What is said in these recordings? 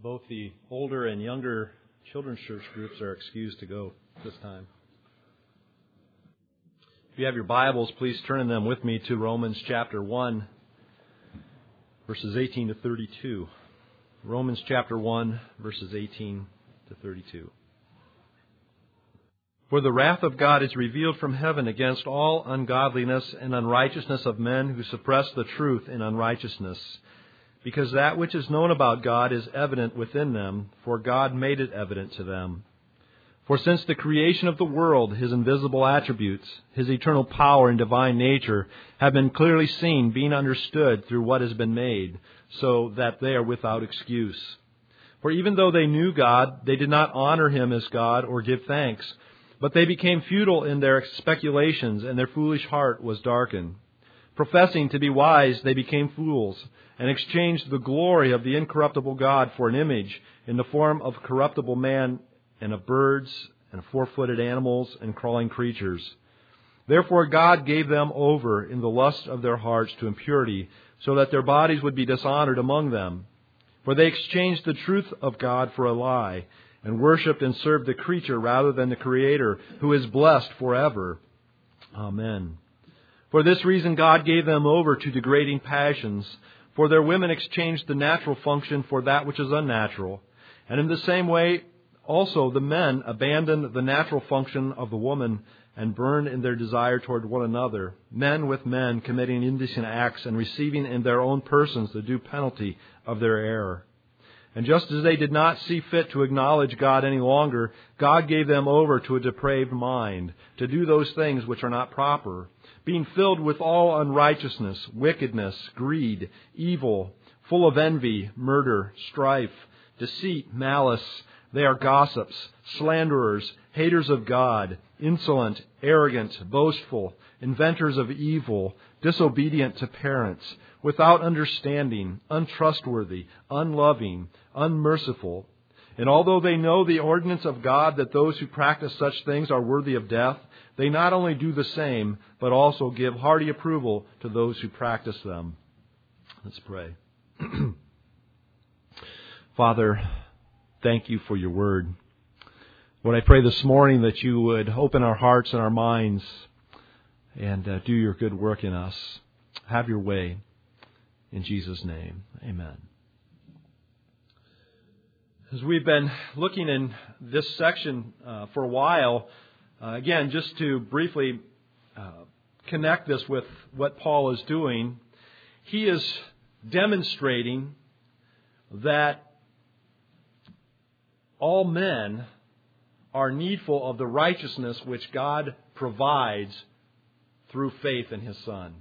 Both the older and younger children's church groups are excused to go this time. If you have your Bibles, please turn in them with me to Romans chapter 1, verses 18 to 32. Romans chapter 1, verses 18 to 32. For the wrath of God is revealed from heaven against all ungodliness and unrighteousness of men who suppress the truth in unrighteousness. Because that which is known about God is evident within them, for God made it evident to them. For since the creation of the world, His invisible attributes, His eternal power and divine nature, have been clearly seen, being understood through what has been made, so that they are without excuse. For even though they knew God, they did not honor Him as God or give thanks, but they became futile in their speculations, and their foolish heart was darkened. Professing to be wise, they became fools, and exchanged the glory of the incorruptible God for an image in the form of corruptible man and of birds and four-footed animals and crawling creatures. Therefore God gave them over in the lust of their hearts to impurity, so that their bodies would be dishonored among them. For they exchanged the truth of God for a lie, and worshipped and served the creature rather than the Creator, who is blessed forever. Amen. For this reason God gave them over to degrading passions, for their women exchanged the natural function for that which is unnatural. And in the same way also the men abandoned the natural function of the woman and burned in their desire toward one another, men with men committing indecent acts and receiving in their own persons the due penalty of their error. And just as they did not see fit to acknowledge God any longer, God gave them over to a depraved mind, to do those things which are not proper, being filled with all unrighteousness, wickedness, greed, evil, full of envy, murder, strife, deceit, malice. They are gossips, slanderers, haters of God, insolent, arrogant, boastful, inventors of evil, disobedient to parents, without understanding, untrustworthy, unloving, unmerciful. And although they know the ordinance of God that those who practice such things are worthy of death, they not only do the same, but also give hearty approval to those who practice them. Let's pray. Father, thank you for your word. Lord, I pray this morning that you would open our hearts and our minds and do your good work in us. Have your way. In Jesus' name, amen. As we've been looking in this section for a while, again, just to briefly connect this with what Paul is doing, he is demonstrating that all men are needful of the righteousness which God provides through faith in His Son.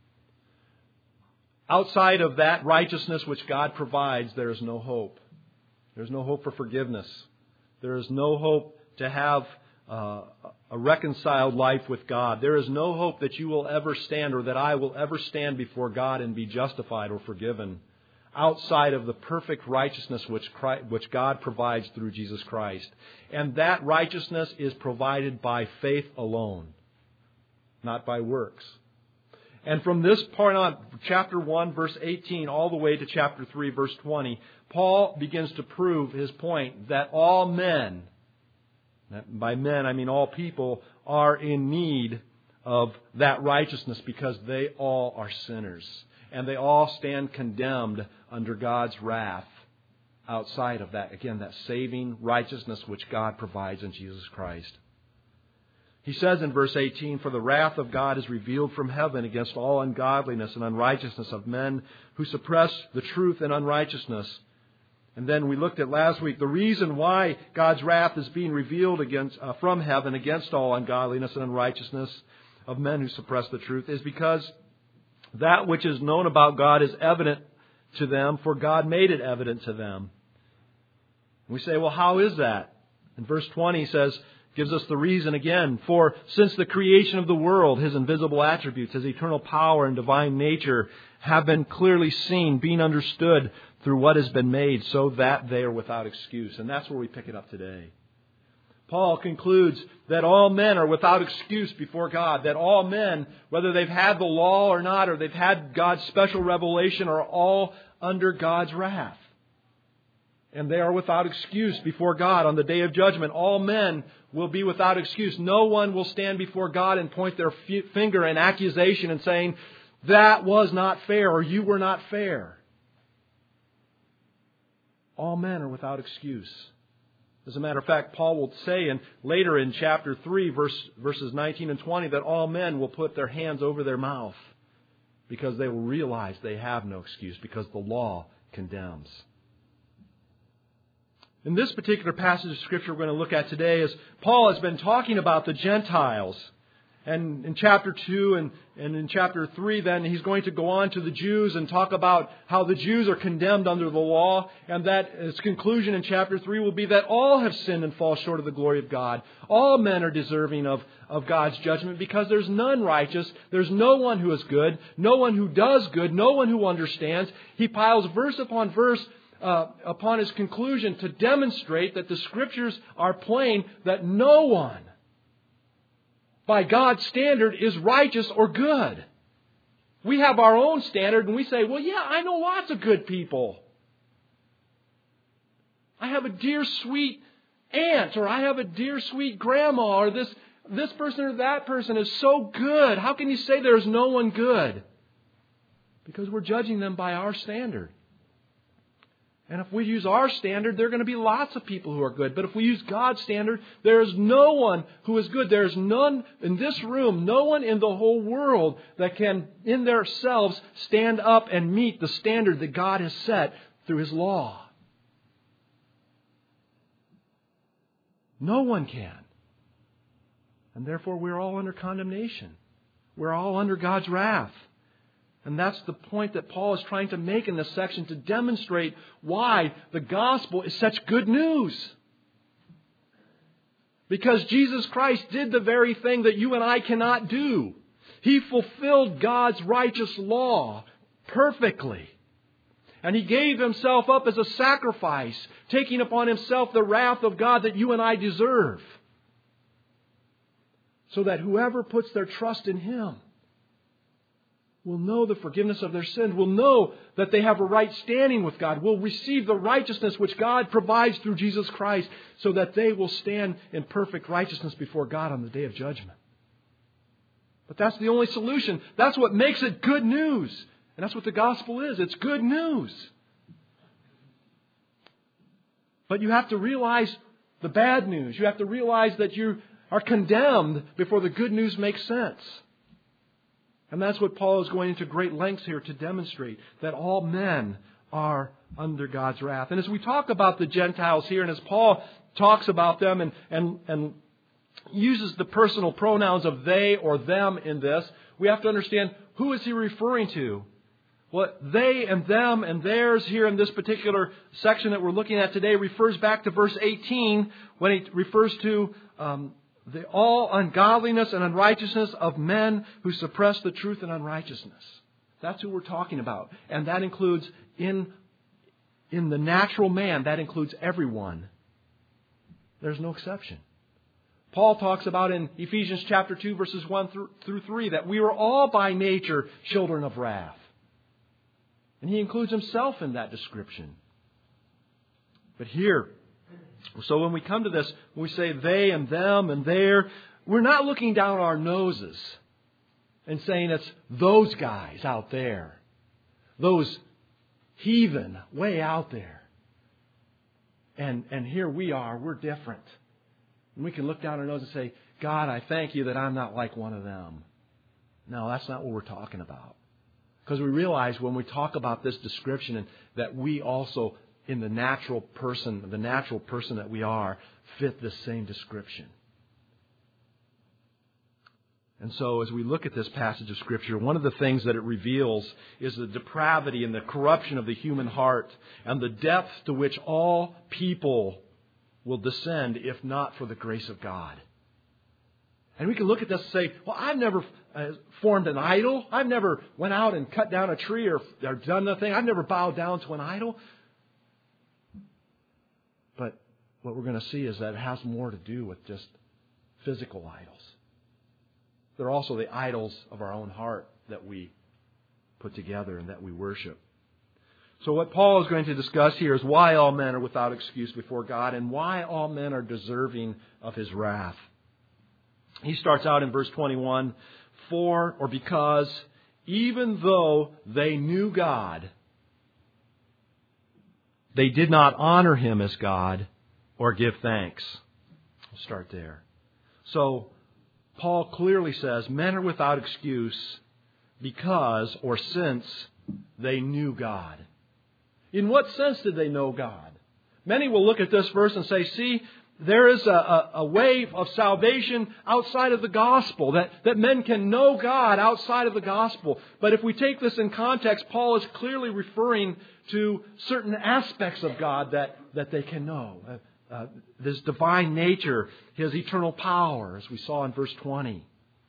Outside of that righteousness which God provides, there is no hope. There's no hope for forgiveness. There is no hope to have a reconciled life with God. There is no hope that you will ever stand or that I will ever stand before God and be justified or forgiven outside of the perfect righteousness which God provides through Jesus Christ. And that righteousness is provided by faith alone, not by works. And from this point on, chapter 1, verse 18, all the way to chapter 3, verse 20, Paul begins to prove his point that all men, by men I mean all people, are in need of that righteousness because they all are sinners. And they all stand condemned under God's wrath outside of that, again, that saving righteousness which God provides in Jesus Christ. He says in verse 18, for the wrath of God is revealed from heaven against all ungodliness and unrighteousness of men who suppress the truth in unrighteousness. And then we looked at last week the reason why God's wrath is being revealed from heaven against all ungodliness and unrighteousness of men who suppress the truth is because that which is known about God is evident to them, for God made it evident to them. We say, well, how is that? In verse 20 he says, gives us the reason again. For since the creation of the world, His invisible attributes, His eternal power and divine nature have been clearly seen, being understood through what has been made, so that they are without excuse. And that's where we pick it up today. Paul concludes that all men are without excuse before God. That all men, whether they've had the law or not, or they've had God's special revelation, are all under God's wrath. And they are without excuse before God on the day of judgment. All men will be without excuse. No one will stand before God and point their finger in accusation and saying, that was not fair or you were not fair. All men are without excuse. As a matter of fact, Paul will say later in chapter 3, verses 19 and 20, that all men will put their hands over their mouth because they will realize they have no excuse because the law condemns. In this particular passage of Scripture we're going to look at today is Paul has been talking about the Gentiles. And in chapter 2 and in chapter 3 then he's going to go on to the Jews and talk about how the Jews are condemned under the law. And that his conclusion in chapter 3 will be that all have sinned and fall short of the glory of God. All men are deserving of God's judgment because there's none righteous. There's no one who is good. No one who does good. No one who understands. He piles verse upon verse upon his conclusion to demonstrate that the Scriptures are plain that no one, by God's standard, is righteous or good. We have our own standard and we say, well, yeah, I know lots of good people. I have a dear sweet aunt, or I have a dear sweet grandma, or this person or that person is so good. How can you say there's no one good? Because we're judging them by our standard. And if we use our standard, there are going to be lots of people who are good. But if we use God's standard, there is no one who is good. There is none in this room, no one in the whole world that can, in themselves, stand up and meet the standard that God has set through His law. No one can. And therefore, we're all under condemnation. We're all under God's wrath. And that's the point that Paul is trying to make in this section to demonstrate why the gospel is such good news. Because Jesus Christ did the very thing that you and I cannot do. He fulfilled God's righteous law perfectly. And He gave Himself up as a sacrifice, taking upon Himself the wrath of God that you and I deserve. So that whoever puts their trust in Him will know the forgiveness of their sins, will know that they have a right standing with God, will receive the righteousness which God provides through Jesus Christ, so that they will stand in perfect righteousness before God on the day of judgment. But that's the only solution. That's what makes it good news. And that's what the gospel is. It's good news. But you have to realize the bad news. You have to realize that you are condemned before the good news makes sense. And that's what Paul is going into great lengths here to demonstrate, that all men are under God's wrath. And as we talk about the Gentiles here, and as Paul talks about them and uses the personal pronouns of they or them in this, we have to understand, who is he referring to? Well, they and them and theirs here in this particular section that we're looking at today refers back to verse 18 when he refers to the all ungodliness and unrighteousness of men who suppress the truth in unrighteousness. That's who we're talking about. And that includes in the natural man, that includes everyone. There's no exception. Paul talks about in Ephesians chapter 2 verses 1 through 3 that we were all by nature children of wrath. And he includes himself in that description. But here, so when we come to this, when we say they and them and their, we're not looking down our noses and saying it's those guys out there, those heathen way out there. And here we are, we're different. And we can look down our nose and say, God, I thank you that I'm not like one of them. No, that's not what we're talking about. Because we realize when we talk about this description and that we also, in the natural person that we are, fit this same description. And so as we look at this passage of Scripture, one of the things that it reveals is the depravity and the corruption of the human heart and the depth to which all people will descend if not for the grace of God. And we can look at this and say, well, I've never formed an idol. I've never went out and cut down a tree or done nothing. I've never bowed down to an idol. But what we're going to see is that it has more to do with just physical idols. They're also the idols of our own heart that we put together and that we worship. So what Paul is going to discuss here is why all men are without excuse before God and why all men are deserving of His wrath. He starts out in verse 21, because even though they knew God, they did not honor Him as God or give thanks. We'll start there. So Paul clearly says men are without excuse because or since they knew God. In what sense did they know God? Many will look at this verse and say, see, there is a way of salvation outside of the gospel, that men can know God outside of the gospel. But if we take this in context, Paul is clearly referring to certain aspects of God that they can know. His divine nature, His eternal power, as we saw in verse 20.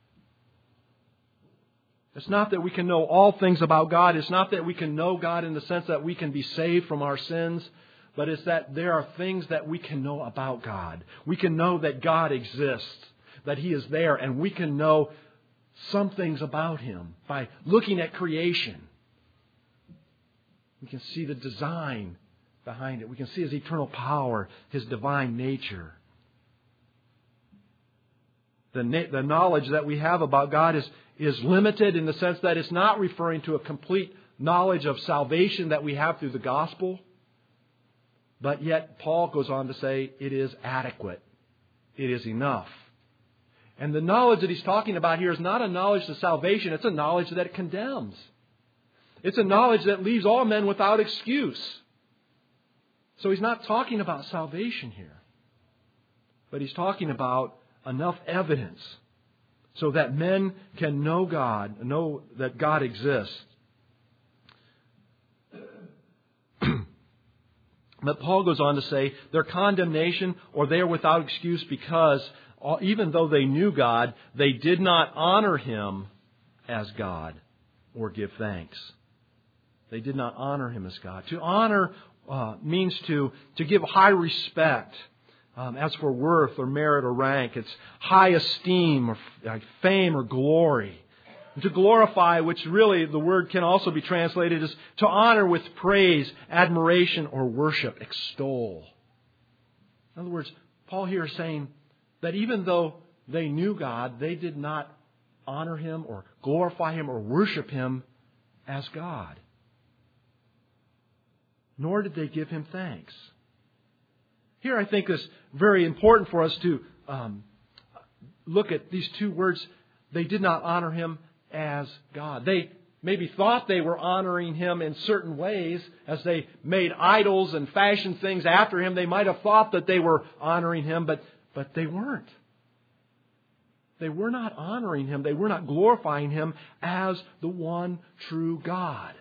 It's not that we can know all things about God. It's not that we can know God in the sense that we can be saved from our sins. But it's that there are things that we can know about God. We can know that God exists, that He is there, and we can know some things about Him by looking at creation. We can see the design behind it. We can see His eternal power, His divine nature. The knowledge that we have about God is limited in the sense that it's not referring to a complete knowledge of salvation that we have through the gospel. But yet, Paul goes on to say it is adequate. It is enough. And the knowledge that he's talking about here is not a knowledge of salvation. It's a knowledge that it condemns. It's a knowledge that leaves all men without excuse. So he's not talking about salvation here. But he's talking about enough evidence so that men can know God, know that God exists. But Paul goes on to say their condemnation, or they are without excuse because even though they knew God, they did not honor Him as God or give thanks. They did not honor Him as God. To honor means to give high respect. As for worth or merit or rank, it's high esteem or fame or glory. And to glorify, which really the word can also be translated as to honor with praise, admiration, or worship, extol. In other words, Paul here is saying that even though they knew God, they did not honor Him or glorify Him or worship Him as God. Nor did they give Him thanks. Here I think it's very important for us to look at these two words. They did not honor Him as God. They maybe thought they were honoring Him in certain ways as they made idols and fashioned things after Him. They might have thought that they were honoring Him, but they weren't. They were not honoring Him. They were not glorifying Him as the one true God.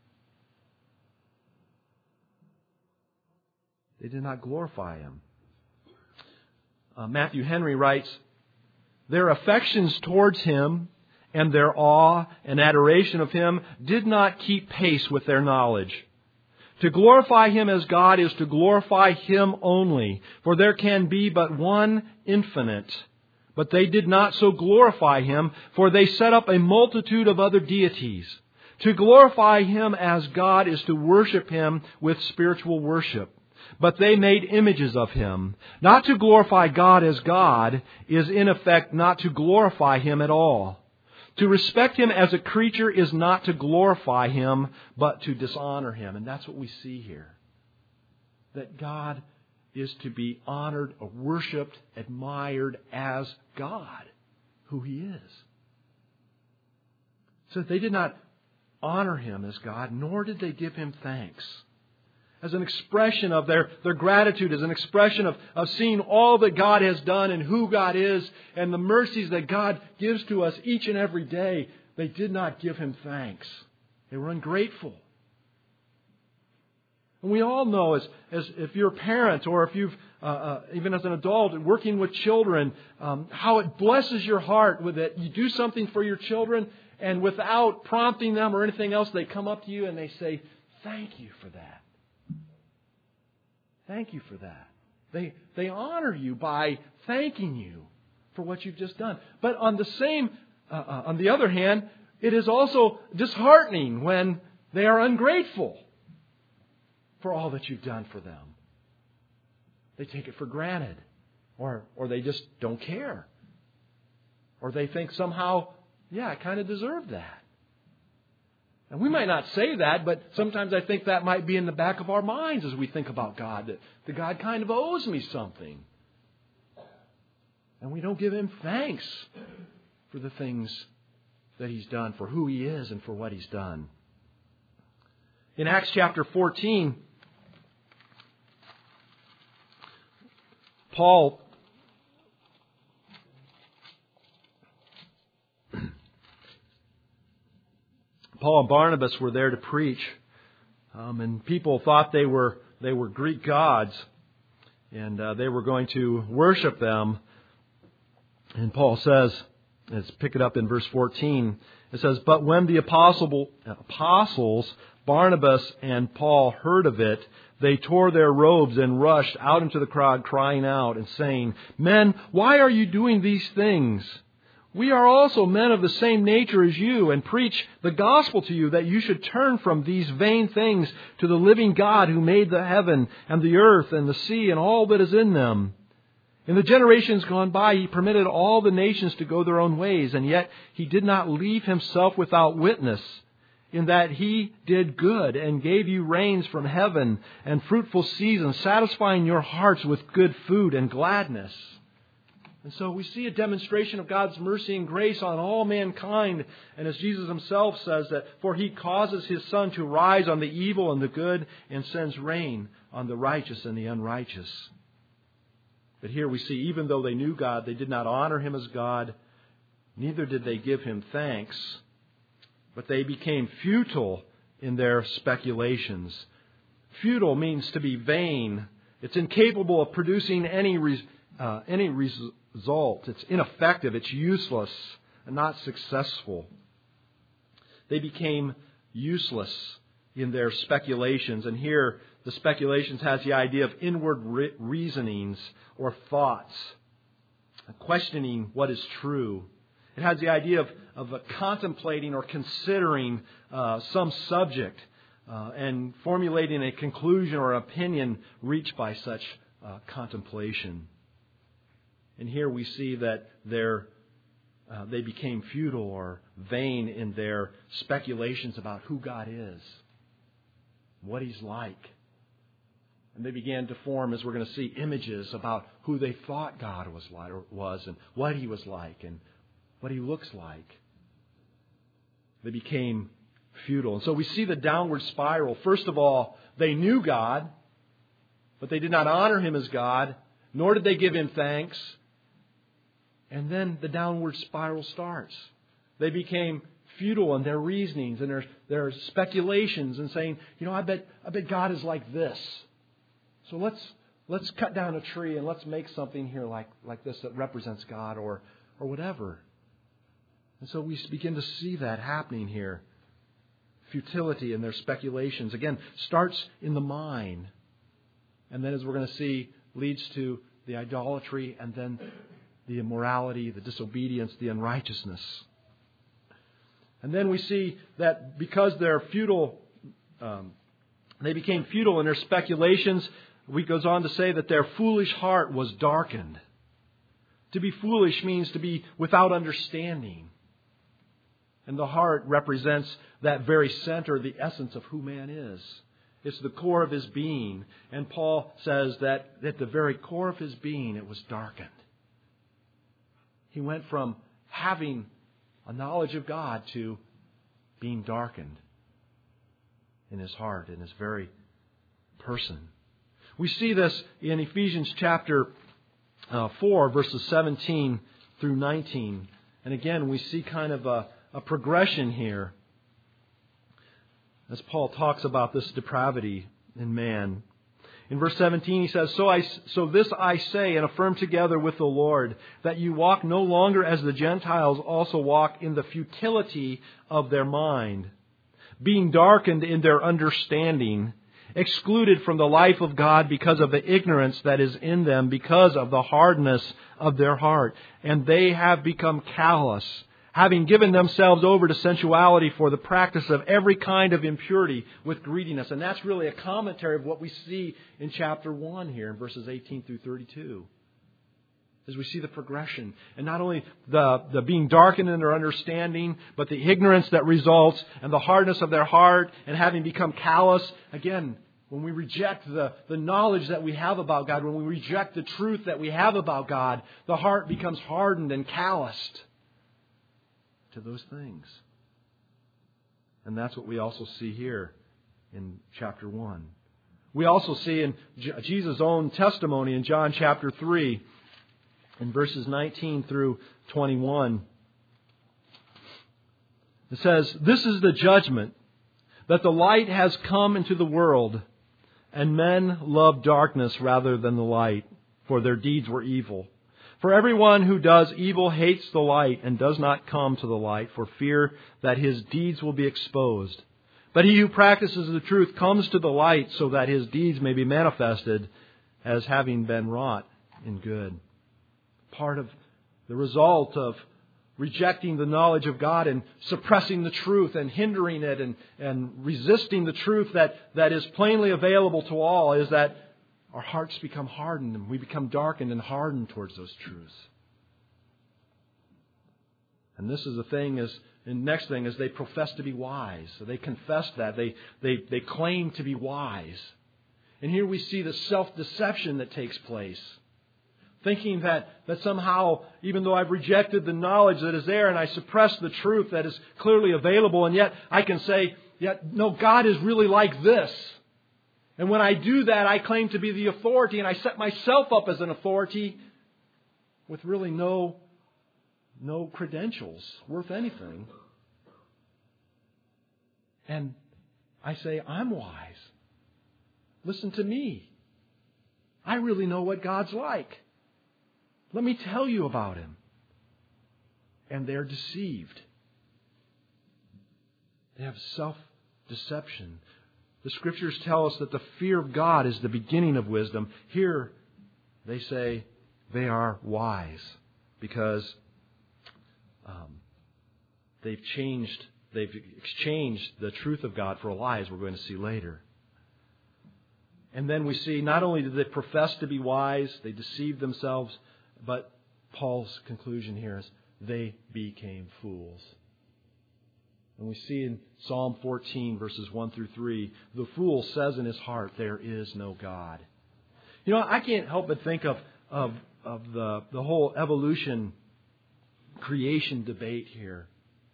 They did not glorify Him. Matthew Henry writes, their affections towards Him and their awe and adoration of Him did not keep pace with their knowledge. To glorify Him as God is to glorify Him only, for there can be but one infinite. But they did not so glorify Him, for they set up a multitude of other deities. To glorify Him as God is to worship Him with spiritual worship. But they made images of Him. Not to glorify God as God is in effect not to glorify Him at all. To respect Him as a creature is not to glorify Him, but to dishonor Him. And that's what we see here. That God is to be honored or worshipped, admired as God, who He is. So they did not honor Him as God, nor did they give Him thanks. As an expression of their gratitude, as an expression of seeing all that God has done and who God is and the mercies that God gives to us each and every day, they did not give Him thanks. They were ungrateful. And we all know, as if you're a parent or if you've, even as an adult, working with children, how it blesses your heart with it. You do something for your children and without prompting them or anything else, they come up to you and they say, thank you for that. Thank you for that. They honor you by thanking you for what you've just done. But on the other hand, it is also disheartening when they are ungrateful. for all that you've done for them. They take it for granted. Or they just don't care. Or they think somehow, yeah, I kind of deserve that. And we might not say that, but sometimes I think that might be in the back of our minds as we think about God, that God kind of owes me something. And we don't give Him thanks for the things that He's done, for who He is and for what He's done. In Acts chapter 14, Paul and Barnabas were there to preach, and people thought they were Greek gods, and they were going to worship them. And Paul says, let's pick it up in verse 14. It says, "But when the apostles Barnabas and Paul heard of it, they tore their robes and rushed out into the crowd, crying out and saying, 'Men, why are you doing these things? We are also men of the same nature as you, and preach the gospel to you, that you should turn from these vain things to the living God who made the heaven and the earth and the sea and all that is in them. In the generations gone by, He permitted all the nations to go their own ways, and yet He did not leave Himself without witness, in that He did good and gave you rains from heaven and fruitful seasons, satisfying your hearts with good food and gladness.' And so we see a demonstration of God's mercy and grace on all mankind. And as Jesus Himself says, that for He causes His sun to rise on the evil and the good, and sends rain on the righteous and the unrighteous." But here we see, even though they knew God, they did not honor Him as God, neither did they give Him thanks, but they became futile in their speculations. Futile means to be vain. It's incapable of producing any result. It's ineffective. It's useless and not successful. They became useless in their speculations. And here, the speculations has the idea of inward reasonings or thoughts, questioning what is true. It has the idea of contemplating or considering some subject and formulating a conclusion or opinion reached by such contemplation. And here we see that they became futile or vain in their speculations about who God is, what He's like. And they began to form, as we're going to see, images about who they thought God was and what He was like and what He looks like. They became futile. And so we see the downward spiral. First of all, they knew God, but they did not honor Him as God, nor did they give Him thanks. And then the downward spiral starts. They became futile in their reasonings and their speculations, and saying, I bet God is like this. So let's cut down a tree and let's make something here like this that represents God or whatever. And so we begin to see that happening here. Futility in their speculations, again, starts in the mind. And then, as we're going to see, leads to the idolatry and then the immorality, the disobedience, the unrighteousness. And then we see that because they're futile, they became futile in their speculations. He goes on to say that their foolish heart was darkened. To be foolish means to be without understanding. And the heart represents that very center, the essence of who man is. It's the core of his being. And Paul says that at the very core of his being, it was darkened. He went from having a knowledge of God to being darkened in his heart, in his very person. We see this in Ephesians chapter 4, verses 17 through 19. And again, we see kind of a progression here as Paul talks about this depravity in man. In verse 17 he says, So this I say and affirm together with the Lord, that you walk no longer as the Gentiles also walk in the futility of their mind, being darkened in their understanding, excluded from the life of God because of the ignorance that is in them, because of the hardness of their heart. And they have become callous, having given themselves over to sensuality for the practice of every kind of impurity with greediness. And that's really a commentary of what we see in chapter 1 here in verses 18 through 32. As we see the progression. And not only the being darkened in their understanding, but the ignorance that results and the hardness of their heart and having become callous. Again, when we reject the knowledge that we have about God, when we reject the truth that we have about God, the heart becomes hardened and calloused to those things. And that's what we also see here in chapter 1. We also see in Jesus' own testimony in John chapter 3, in verses 19 through 21. It says, "This is the judgment, that the light has come into the world, and men love darkness rather than the light, for their deeds were evil. For everyone who does evil hates the light and does not come to the light for fear that his deeds will be exposed. But he who practices the truth comes to the light so that his deeds may be manifested as having been wrought in good." Part of the result of rejecting the knowledge of God and suppressing the truth and hindering it and resisting the truth that is plainly available to all is that our hearts become hardened and we become darkened and hardened towards those truths. And this is the thing and next thing is they profess to be wise. So they confess that. They claim to be wise. And here we see the self-deception that takes place. Thinking that somehow, even though I've rejected the knowledge that is there and I suppress the truth that is clearly available, and yet I can say, no, God is really like this. And when I do that, I claim to be the authority and I set myself up as an authority with really no credentials worth anything. And I say, I'm wise. Listen to me. I really know what God's like. Let me tell you about Him. And they're deceived. They have self-deception. The Scriptures tell us that the fear of God is the beginning of wisdom. Here, they say they are wise because they've exchanged the truth of God for a lie, as we're going to see later. And then we see not only did they profess to be wise, they deceived themselves, but Paul's conclusion here is they became fools. And we see in Psalm 14, verses 1 through 3, the fool says in his heart, there is no God. You know, I can't help but think of the whole evolution creation debate here.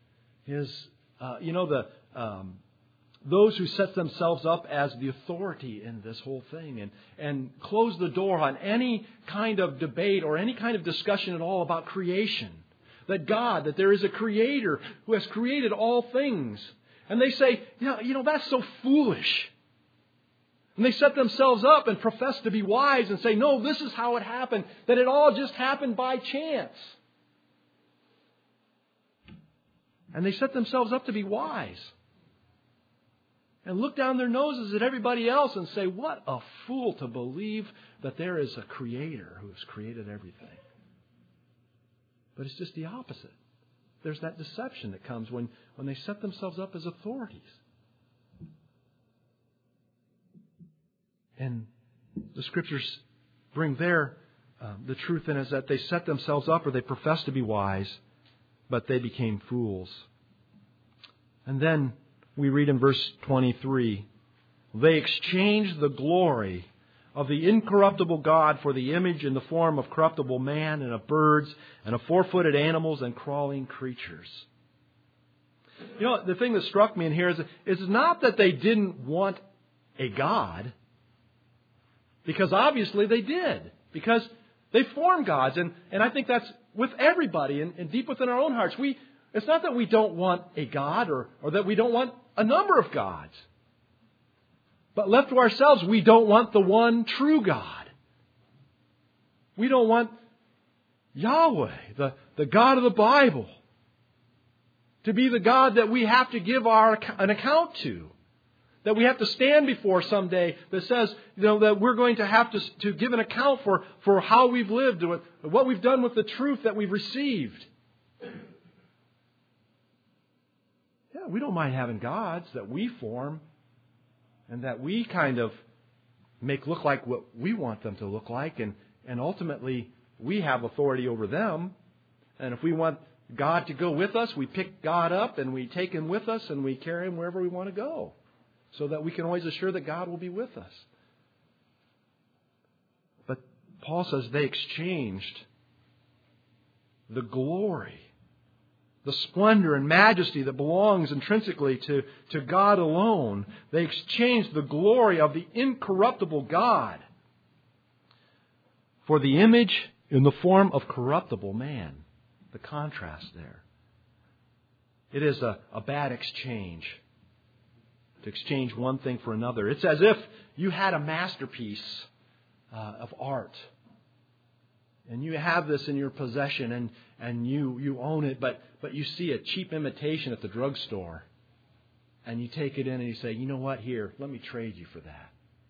Those who set themselves up as the authority in this whole thing and close the door on any kind of debate or any kind of discussion at all about creation. That there is a Creator who has created all things. And they say, that's so foolish. And they set themselves up and profess to be wise and say, no, this is how it happened. That it all just happened by chance. And they set themselves up to be wise. And look down their noses at everybody else and say, what a fool to believe that there is a Creator who has created everything. But it's just the opposite. There's that deception that comes when they set themselves up as authorities. And the Scriptures bring the truth in is that they set themselves up or they profess to be wise, but they became fools. And then we read in verse 23, they exchanged the glory of the incorruptible God for the image in the form of corruptible man and of birds and of four-footed animals and crawling creatures. You know, the thing that struck me in here is not that they didn't want a God, because obviously they did, because they formed gods. And I think that's with everybody and deep within our own hearts. It's not that we don't want a God or that we don't want a number of gods. But left to ourselves, we don't want the one true God. We don't want Yahweh, the God of the Bible, to be the God that we have to give an account to. That we have to stand before someday that says, that we're going to have to give an account for how we've lived, what we've done with the truth that we've received. we don't mind having gods that we form and that we kind of make look like what we want them to look like. And ultimately, we have authority over them. And if we want God to go with us, we pick God up and we take Him with us and we carry Him wherever we want to go, so that we can always assure that God will be with us. But Paul says they exchanged the glory, the splendor and majesty that belongs intrinsically to God alone. They exchanged the glory of the incorruptible God for the image in the form of corruptible man. The contrast there. It is a bad exchange, to exchange one thing for another. It's as if you had a masterpiece of art, and you have this in your possession, and you own it, but you see a cheap imitation at the drugstore, and you take it in and you say, you know what, here, let me trade you for that.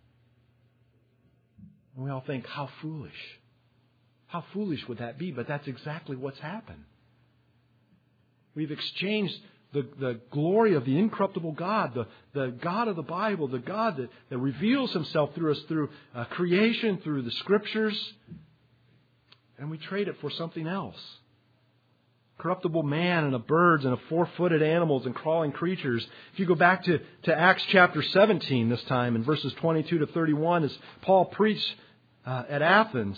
And we all think, how foolish. How foolish would that be? But that's exactly what's happened. We've exchanged the glory of the incorruptible God, the God of the Bible, the God that reveals Himself through us through creation, through the Scriptures, and we trade it for something else. Corruptible man and birds and four-footed animals and crawling creatures. If you go back to Acts chapter 17 this time, in verses 22 to 31, as Paul preached at Athens,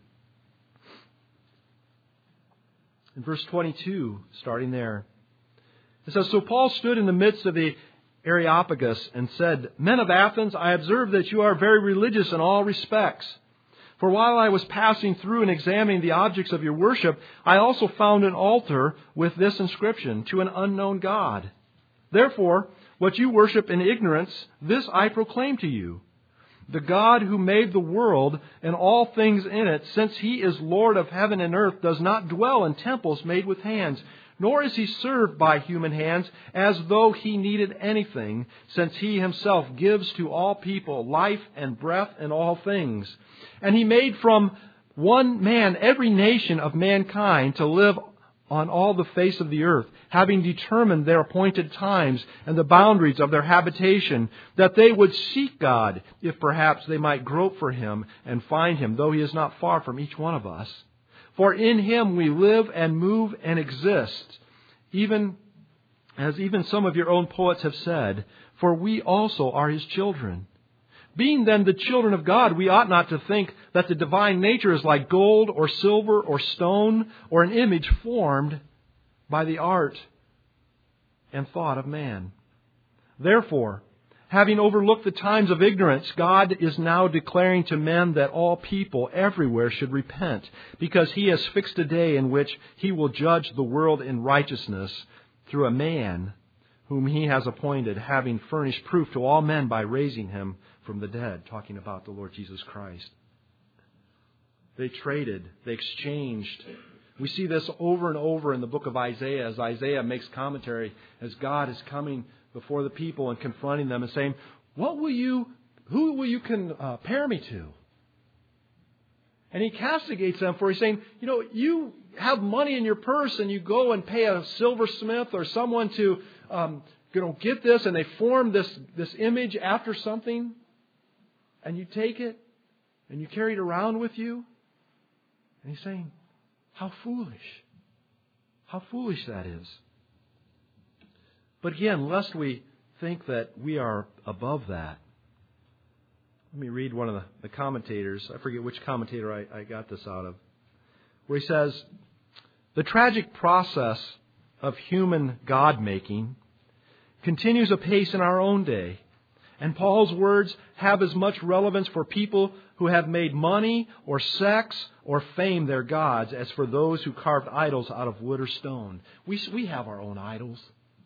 in verse 22, starting there, it says, So Paul stood in the midst of the Areopagus and said, Men of Athens, I observe that you are very religious in all respects. For while I was passing through and examining the objects of your worship, I also found an altar with this inscription, To an unknown God. Therefore, what you worship in ignorance, this I proclaim to you. The God who made the world and all things in it, since He is Lord of heaven and earth, does not dwell in temples made with hands, nor is He served by human hands as though He needed anything, since He Himself gives to all people life and breath and all things. And He made from one man every nation of mankind to live on all the face of the earth, having determined their appointed times and the boundaries of their habitation, that they would seek God, if perhaps they might grope for Him and find Him, though He is not far from each one of us. For in Him we live and move and exist, even some of your own poets have said, for we also are His children. Being then the children of God, we ought not to think that the divine nature is like gold or silver or stone or an image formed by the art and thought of man. Therefore, having overlooked the times of ignorance, God is now declaring to men that all people everywhere should repent, because He has fixed a day in which He will judge the world in righteousness through a man whom He has appointed, having furnished proof to all men by raising Him from the dead, talking about the Lord Jesus Christ. They traded, they exchanged. We see this over and over in the book of Isaiah, as Isaiah makes commentary, as God is coming before the people and confronting them and saying, who will you compare me to? And He castigates them for, He's saying, you have money in your purse and you go and pay a silversmith or someone to get this, and they form this image after something, and you take it and you carry it around with you. And He's saying, how foolish. How foolish that is. But again, lest we think that we are above that, let me read one of the commentators. I forget which commentator I got this out of, where he says, the tragic process of human God-making continues apace in our own day. And Paul's words have as much relevance for people who have made money or sex or fame their gods as for those who carved idols out of wood or stone. We have our own idols.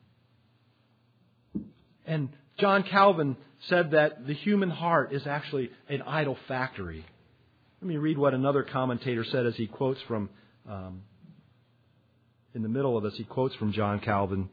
And John Calvin said that the human heart is actually an idol factory. Let me read what another commentator said as he quotes from, in the middle of this, he quotes from John Calvin.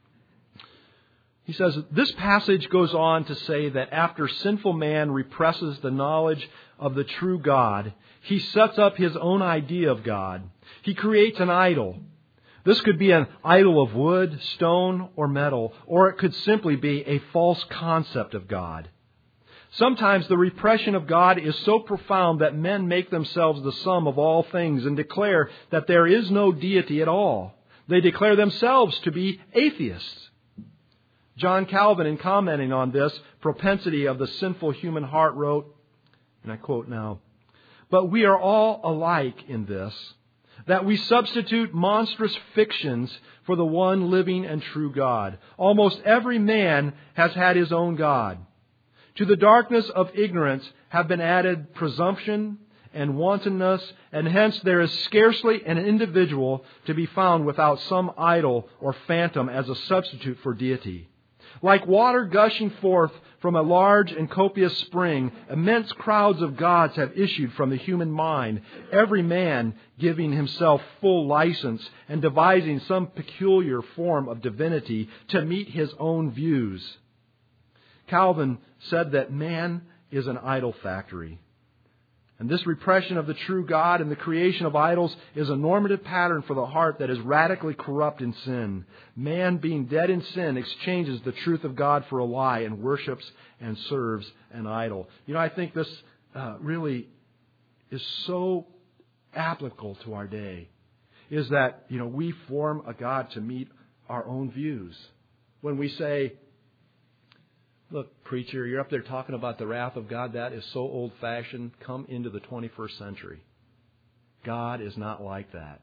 He says, this passage goes on to say that after sinful man represses the knowledge of the true God, he sets up his own idea of God. He creates an idol. This could be an idol of wood, stone, or metal, or it could simply be a false concept of God. Sometimes the repression of God is so profound that men make themselves the sum of all things and declare that there is no deity at all. They declare themselves to be atheists. John Calvin, in commenting on this propensity of the sinful human heart, wrote, and I quote now, "But we are all alike in this, that we substitute monstrous fictions for the one living and true God. Almost every man has had his own God. To the darkness of ignorance have been added presumption and wantonness, and hence there is scarcely an individual to be found without some idol or phantom as a substitute for deity. Like water gushing forth from a large and copious spring, immense crowds of gods have issued from the human mind, every man giving himself full license and devising some peculiar form of divinity to meet his own views." Calvin said that man is an idol factory. And this repression of the true God and the creation of idols is a normative pattern for the heart that is radically corrupt in sin. Man, being dead in sin, exchanges the truth of God for a lie and worships and serves an idol. I think this really is so applicable to our day, is that, we form a God to meet our own views. When we say, "Look, preacher, you're up there talking about the wrath of God. That is so old-fashioned. Come into the 21st century. God is not like that.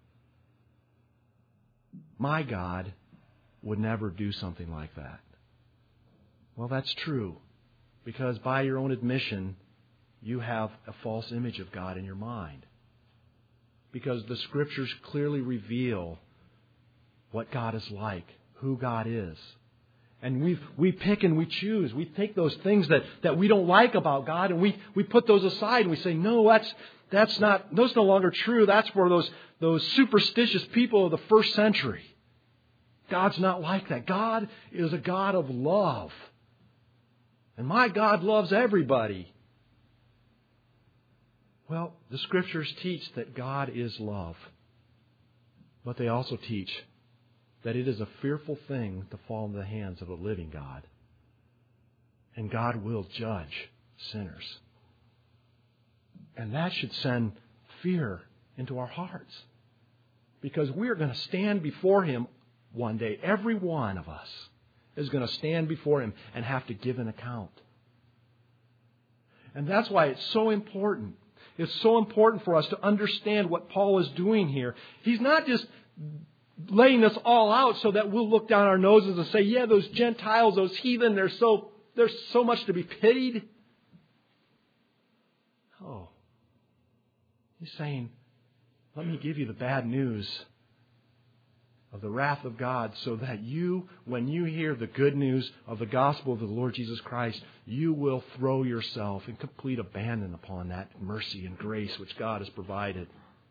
My God would never do something like that." Well, that's true, because by your own admission, you have a false image of God in your mind. Because the Scriptures clearly reveal what God is like, who God is. And we pick and we choose. We take those things that we don't like about God, and we put those aside and we say, "No, that's no longer true. That's for those superstitious people of the first century." God's not like that. God is a God of love. And my God loves everybody. Well, the Scriptures teach that God is love. But they also teach that it is a fearful thing to fall into the hands of a living God. And God will judge sinners. And that should send fear into our hearts. Because we are going to stand before Him one day. Every one of us is going to stand before Him and have to give an account. And that's why it's so important. It's so important for us to understand what Paul is doing here. He's not just laying this all out so that we'll look down our noses and say, "Yeah, those Gentiles, those heathen, they're so much to be pitied." Oh. He's saying, let me give you the bad news of the wrath of God, so that you, when you hear the good news of the gospel of the Lord Jesus Christ, you will throw yourself in complete abandon upon that mercy and grace which God has provided.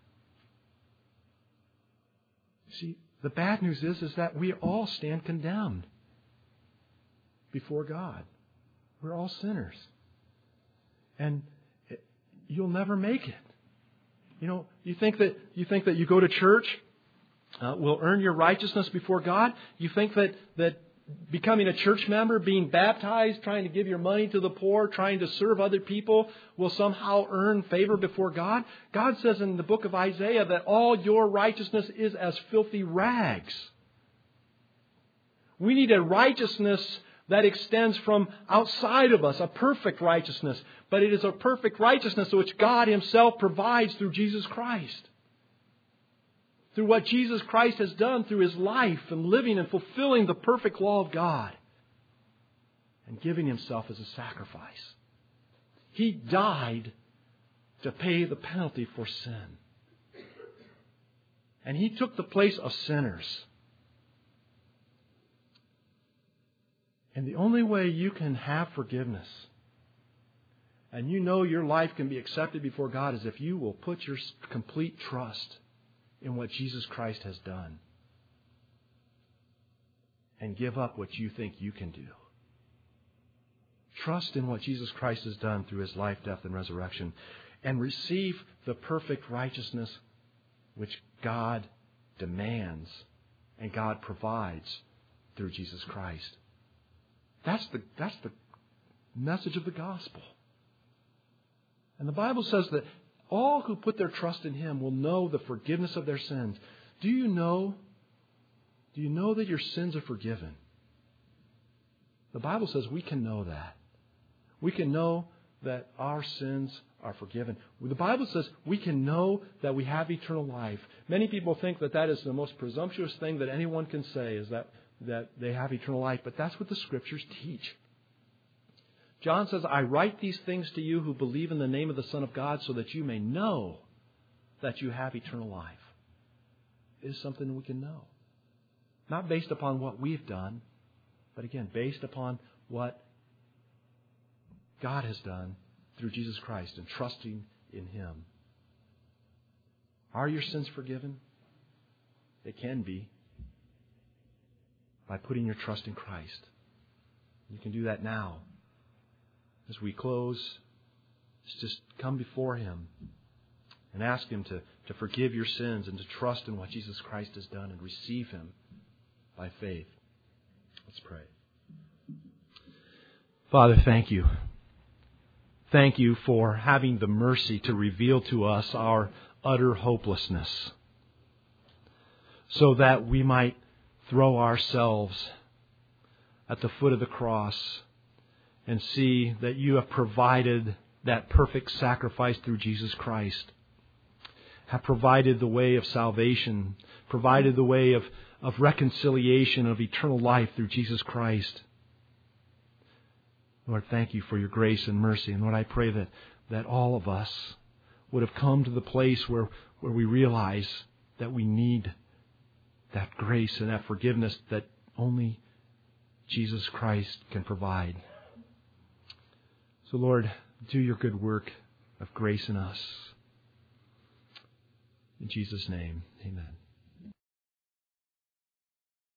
See, the bad news is that we all stand condemned before God. We're all sinners. And you'll never make it. You think that you go to church will earn your righteousness before God? You think that becoming a church member, being baptized, trying to give your money to the poor, trying to serve other people will somehow earn favor before God? God says in the book of Isaiah that all your righteousness is as filthy rags. We need a righteousness that extends from outside of us, a perfect righteousness. But it is a perfect righteousness which God Himself provides through Jesus Christ. Through what Jesus Christ has done through His life and living and fulfilling the perfect law of God. And giving Himself as a sacrifice. He died to pay the penalty for sin. And He took the place of sinners. And the only way you can have forgiveness, and your life can be accepted before God, is if you will put your complete trust in what Jesus Christ has done. And give up what you think you can do. Trust in what Jesus Christ has done through His life, death, and resurrection. And receive the perfect righteousness which God demands and God provides through Jesus Christ. That's the message of the gospel. And the Bible says that all who put their trust in Him will know the forgiveness of their sins. Do you know that your sins are forgiven? The Bible says we can know that. We can know that our sins are forgiven. The Bible says we can know that we have eternal life. Many people think that is the most presumptuous thing that anyone can say, is that they have eternal life. But that's what the Scriptures teach. John says, I write these things to you who believe in the name of the Son of God so that you may know that you have eternal life. It is something we can know. Not based upon what we've done, but again, based upon what God has done through Jesus Christ and trusting in Him. Are your sins forgiven? They can be by putting your trust in Christ. You can do that now. As we close, let's just come before Him and ask Him to forgive your sins and to trust in what Jesus Christ has done and receive Him by faith. Let's pray. Father, thank you. Thank you for having the mercy to reveal to us our utter hopelessness so that we might throw ourselves at the foot of the cross and see that you have provided that perfect sacrifice through Jesus Christ, have provided the way of salvation, provided the way of reconciliation, of eternal life through Jesus Christ. Lord, thank you for your grace and mercy. And Lord, I pray that all of us would have come to the place where we realize that we need that grace and that forgiveness that only Jesus Christ can provide. So Lord, do your good work of grace in us. In Jesus' name, amen.